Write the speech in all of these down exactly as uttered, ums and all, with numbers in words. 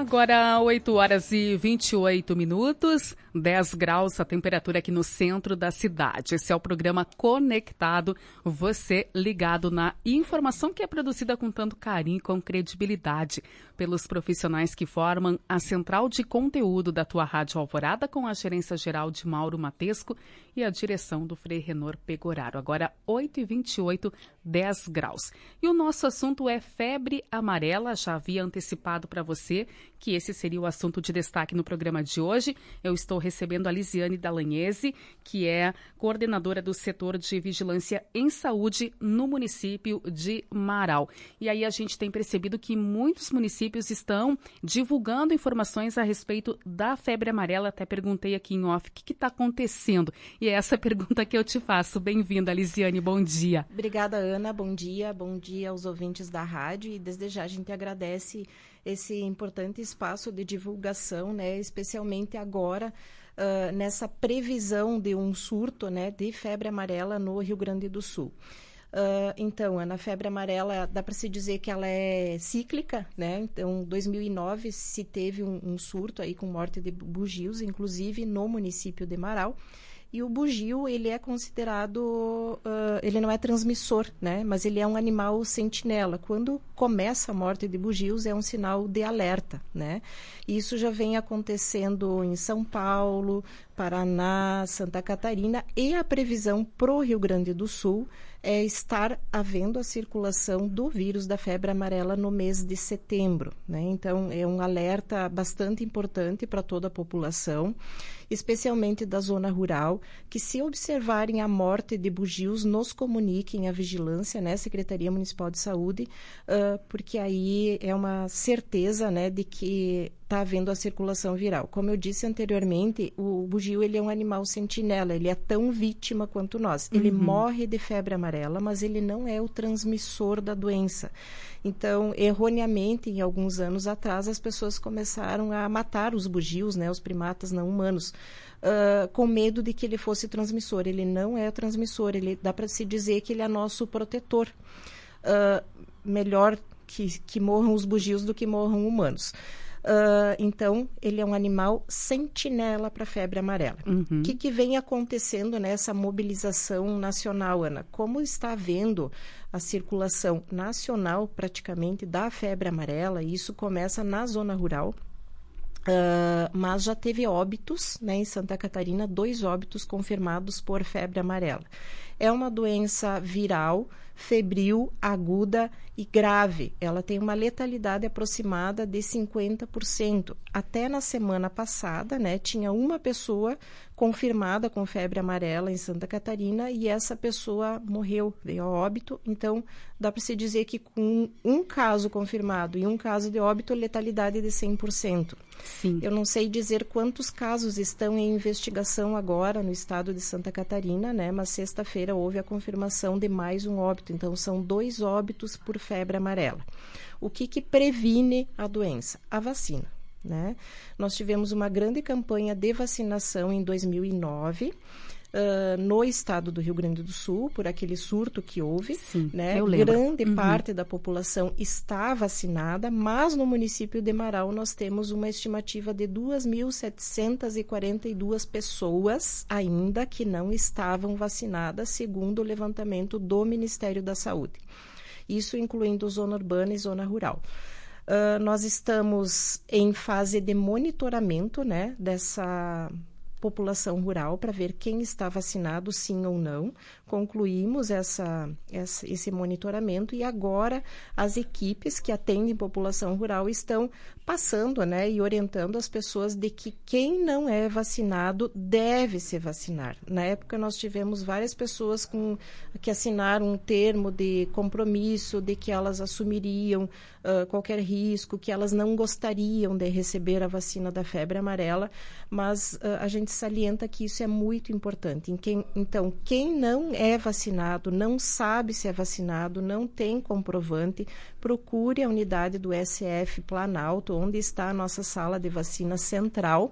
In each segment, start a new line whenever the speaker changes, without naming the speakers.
Agora, oito horas e vinte e oito minutos, dez graus a temperatura aqui no centro da cidade. Esse é o programa Conectado, você ligado na informação que é produzida com tanto carinho e com credibilidade pelos profissionais que formam a central de conteúdo da tua Rádio Alvorada, com a gerência geral de Mauro Matesco e a direção do Frei Renor Pegoraro. Agora, oito e vinte e oito, dez graus. E o nosso assunto é febre amarela. Já havia antecipado para você que esse seria o assunto de destaque no programa de hoje. Eu estou recebendo a Lisiane Dall'Agnese, que é coordenadora do setor de vigilância em saúde no município de Marau. E aí a gente tem percebido que muitos municípios estão divulgando informações a respeito da febre amarela. Até perguntei aqui em off o que está acontecendo. E é essa pergunta que eu te faço. Bem-vinda, Lisiane, bom dia.
Obrigada, Ana, bom dia. Bom dia aos ouvintes da rádio. E desde já a gente agradece esse importante espaço de divulgação, né, especialmente agora, uh, nessa previsão de um surto, né, de febre amarela no Rio Grande do Sul. Uh, então, Ana, a febre amarela, dá para se dizer que ela é cíclica, né? Então, em dois mil e nove se teve um, um surto aí com morte de bugios, inclusive no município de Marau. E o bugio, ele é considerado, uh, ele não é transmissor, né? Mas ele é um animal sentinela. Quando começa a morte de bugios, é um sinal de alerta, né? E isso já vem acontecendo em São Paulo, Paraná, Santa Catarina, e a previsão para o Rio Grande do Sul é estar havendo a circulação do vírus da febre amarela no mês de setembro, né? Então, é um alerta bastante importante para toda a população, especialmente da zona rural, que se observarem a morte de bugios, nos comuniquem à vigilância, né, Secretaria Municipal de Saúde, uh, porque aí é uma certeza, né, de que está havendo a circulação viral. Como eu disse anteriormente, o bugio, ele é um animal sentinela, ele é tão vítima quanto nós. Ele uhum. morre de febre amarela, mas ele não é o transmissor da doença. Então, erroneamente, em alguns anos atrás, as pessoas começaram a matar os bugios, né, os primatas não humanos, uh, com medo de que ele fosse transmissor. Ele não é transmissor, ele, dá para se dizer que ele é nosso protetor. Uh, melhor que, que morram os bugios do que morram humanos. Uh, então, ele é um animal sentinela para a febre amarela. O uhum. que, que vem acontecendo nessa mobilização nacional, Ana? Como está havendo a circulação nacional, praticamente, da febre amarela, e isso começa na zona rural, uh, mas já teve óbitos, né, em Santa Catarina, dois óbitos confirmados por febre amarela. É uma doença viral, febril, aguda e grave. Ela tem uma letalidade aproximada de cinquenta por cento. Até na semana passada, né, tinha uma pessoa confirmada com febre amarela em Santa Catarina e essa pessoa morreu, veio a óbito. Então, dá para se dizer que com um caso confirmado e um caso de óbito, letalidade de cem por cento.
Sim.
Eu não sei dizer quantos casos estão em investigação agora no estado de Santa Catarina, né, mas sexta-feira houve a confirmação de mais um óbito. Então, são dois óbitos por febre amarela. O que que previne a doença? A vacina, né? Nós tivemos uma grande campanha de vacinação em dois mil e nove, Uh, no estado do Rio Grande do Sul, por aquele surto que houve.
Sim,
né?
eu lembro.
Grande
uhum.
parte da população está vacinada, mas no município de Marau nós temos uma estimativa de duas mil setecentas e quarenta e duas pessoas ainda que não estavam vacinadas, segundo o levantamento do Ministério da Saúde. Isso incluindo zona urbana e zona rural. Uh, nós estamos em fase de monitoramento, né, dessa população rural para ver quem está vacinado, sim ou não. Concluímos essa, essa, esse monitoramento e agora as equipes que atendem população rural estão passando, né, e orientando as pessoas de que quem não é vacinado deve se vacinar. Na época nós tivemos várias pessoas com, que assinaram um termo de compromisso de que elas assumiriam uh, qualquer risco, que elas não gostariam de receber a vacina da febre amarela, mas uh, a gente salienta que isso é muito importante. Em quem, então, quem não é vacinado, não sabe se é vacinado, não tem comprovante, procure a unidade do S F Planalto, onde está a nossa sala de vacina central,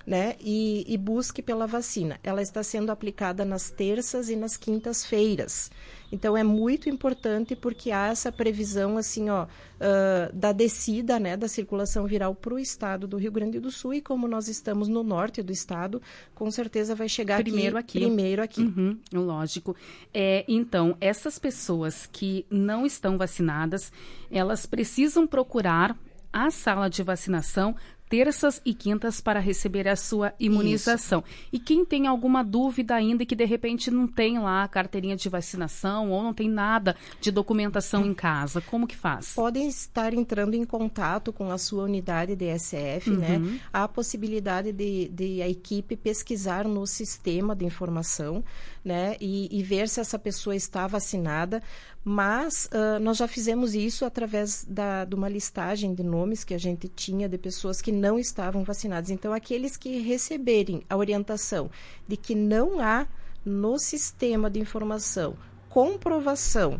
né, e, e busque pela vacina. Ela está sendo aplicada nas terças e nas quintas-feiras. Então, é muito importante porque há essa previsão, assim, ó, uh, da descida, né, da circulação viral para o estado do Rio Grande do Sul, e como nós estamos no norte do estado, com certeza vai chegar
primeiro
aqui,
aqui.
Primeiro aqui.
Uhum, lógico. É, então, essas pessoas que não estão vacinadas, elas precisam procurar a sala de vacinação terças e quintas para receber a sua imunização. Isso. E quem tem alguma dúvida ainda e que de repente não tem lá a carteirinha de vacinação ou não tem nada de documentação em casa, como que faz?
Podem estar entrando em contato com a sua unidade D S F, uhum. né? Há a possibilidade de, de a equipe pesquisar no sistema de informação, né? E, e ver se essa pessoa está vacinada. Mas uh, nós já fizemos isso através da, de uma listagem de nomes que a gente tinha de pessoas que não estavam vacinadas. Então, aqueles que receberem a orientação de que não há no sistema de informação comprovação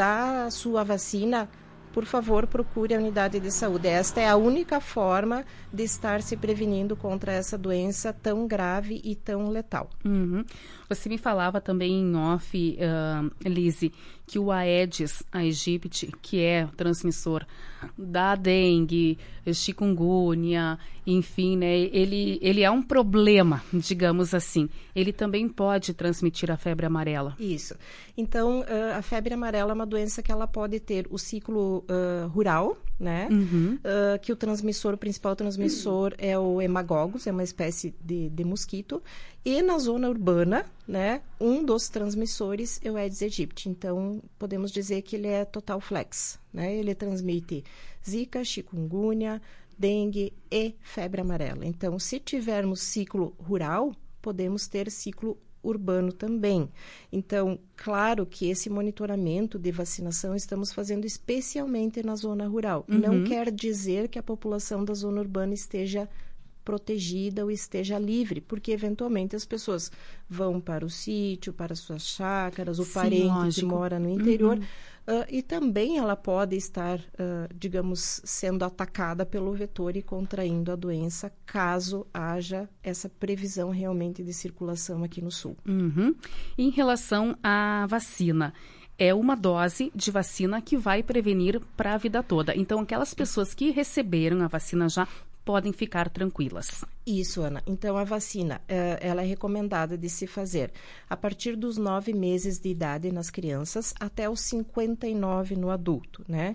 da sua vacina, por favor, procure a unidade de saúde. Esta é a única forma de estar se prevenindo contra essa doença tão grave e tão letal.
Uhum. Você me falava também em off, uh, Lise, que o Aedes aegypti, que é transmissor da dengue, chikungunya, enfim, né, ele, ele é um problema, digamos assim. Ele também pode transmitir a febre amarela.
Isso. Então, uh, a febre amarela é uma doença que ela pode ter o ciclo uh, rural, né? Uhum. Uh, que o transmissor, o principal transmissor uhum. é o hemagogos, é uma espécie de, de mosquito. E na zona urbana, né, um dos transmissores é o Aedes aegypti. Então, podemos dizer que ele é total flex, né? Ele transmite zika, chikungunya, dengue e febre amarela. Então, se tivermos ciclo rural, podemos ter ciclo urbano também. Então, claro que esse monitoramento de vacinação estamos fazendo especialmente na zona rural. Uhum. Não quer dizer que a população da zona urbana esteja protegida ou esteja livre, porque eventualmente as pessoas vão para o sítio, para suas chácaras, o Sim, parente lógico. que mora no interior, uhum. uh, e também ela pode estar, uh, digamos, sendo atacada pelo vetor e contraindo a doença, caso haja essa previsão realmente de circulação aqui no sul.
Uhum. Em relação à vacina, é uma dose de vacina que vai prevenir para a vida toda. Então, aquelas pessoas que receberam a vacina já podem ficar tranquilas.
Isso, Ana. Então, a vacina, ela é recomendada de se fazer a partir dos nove meses de idade nas crianças até os cinquenta e nove no adulto, né?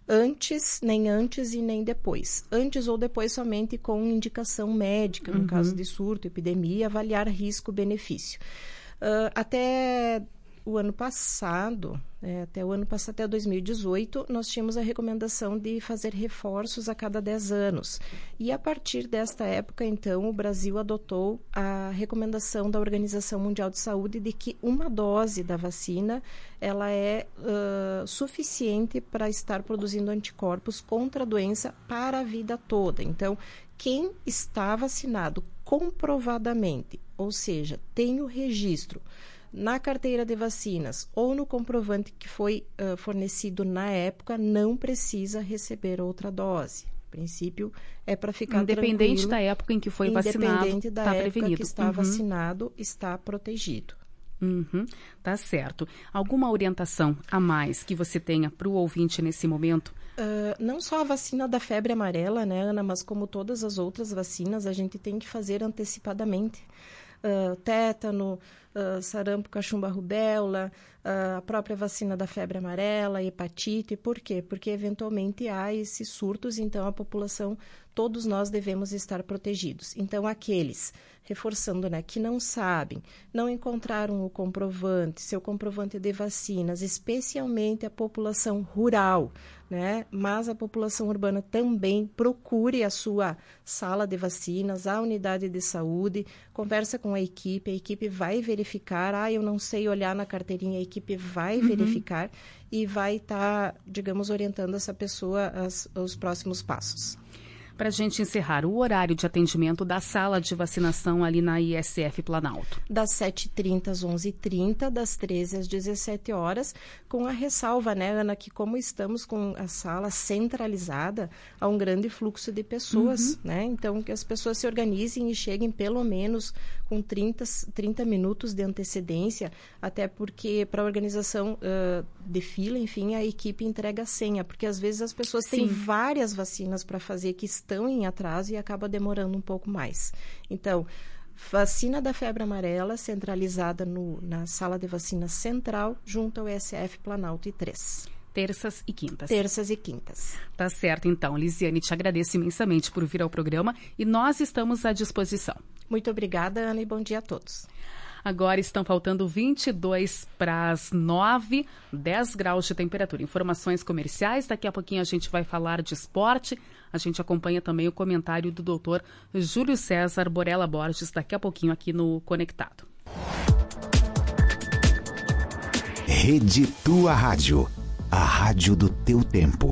Antes, nem antes e nem depois. Antes ou depois somente com indicação médica, no uhum. caso de surto, epidemia, avaliar risco-benefício. Uh, até o ano passado, é, até o ano passado, até dois mil e dezoito, nós tínhamos a recomendação de fazer reforços a cada dez anos. E a partir desta época, então, o Brasil adotou a recomendação da Organização Mundial de Saúde de que uma dose da vacina ela é uh, suficiente para estar produzindo anticorpos contra a doença para a vida toda. Então, quem está vacinado comprovadamente, ou seja, tem o registro na carteira de vacinas ou no comprovante que foi uh, fornecido na época, não precisa receber outra dose. O princípio é para ficar
independente
tranquilo.
da época em que foi vacinado,
independente da
tá
época
prevenido.
que está
uhum.
vacinado, está protegido.
Uhum. Tá certo. Alguma orientação a mais que você tenha para o ouvinte nesse momento?
Uh, não só a vacina da febre amarela, né, Ana, mas como todas as outras vacinas, a gente tem que fazer antecipadamente. Uh, tétano, uh, sarampo, cachumba, rubéola, uh, a própria vacina da febre amarela, hepatite. Por quê? Porque eventualmente há esses surtos, então a população, todos nós devemos estar protegidos. Então, aqueles, reforçando, né, que não sabem, não encontraram o comprovante, seu comprovante de vacinas, especialmente a população rural, né? Mas a população urbana também procure a sua sala de vacinas, a unidade de saúde, conversa com a equipe, a equipe vai verificar, ah, eu não sei olhar na carteirinha, a equipe vai uhum. verificar e vai estar, tá, digamos, orientando essa pessoa aos, aos próximos passos.
Para a gente encerrar, o horário de atendimento da sala de vacinação ali na I S F Planalto.
Das sete e trinta às onze e trinta, das treze às dezessete horas, com a ressalva, né, Ana, que como estamos com a sala centralizada, há um grande fluxo de pessoas, uhum. né? Então, que as pessoas se organizem e cheguem pelo menos com trinta, trinta minutos de antecedência, até porque para a organização uh, de fila, enfim, a equipe entrega a senha, porque às vezes as pessoas Sim. têm várias vacinas para fazer que estão em atraso e acaba demorando um pouco mais. Então, vacina da febre amarela centralizada no, na sala de vacina central, junto ao E S F Planalto I três.
Terças e quintas.
Terças e quintas.
Tá certo, então. Lisiane, te agradeço imensamente por vir ao programa e nós estamos à disposição.
Muito obrigada, Ana, e bom dia a todos.
Agora estão faltando vinte e dois para as nove, dez graus de temperatura. Informações comerciais, daqui a pouquinho a gente vai falar de esporte. A gente acompanha também o comentário do doutor Júlio César Borella Borges, daqui a pouquinho aqui no Conectado.
Rede Tua Rádio, a rádio do teu tempo.